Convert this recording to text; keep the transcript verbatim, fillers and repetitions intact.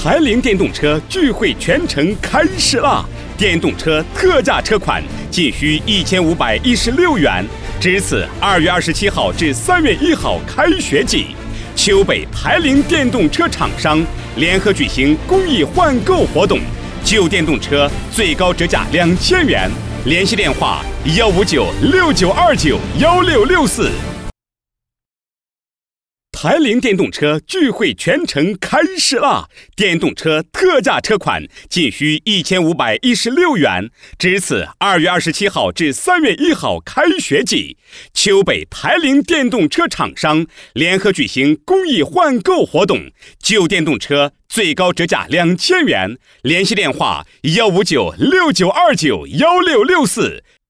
台铃电动车聚会全程开始啦！电动车特价车款仅需一千五百一十六元，值此二月二十七号至三月一号开学季。丘北台铃电动车厂商联合举行公益换购活动，旧电动车最高折价两千元。联系电话：幺五九六九二九幺六六四。台铃电动车聚会全程开始啦！电动车特价车款仅需一千五百一十六元，值此二月二十七号至三月一号开学季。丘北台铃电动车厂商联合举行公益换购活动，旧电动车最高折价两千元。联系电话：幺五九六九二九幺六六四。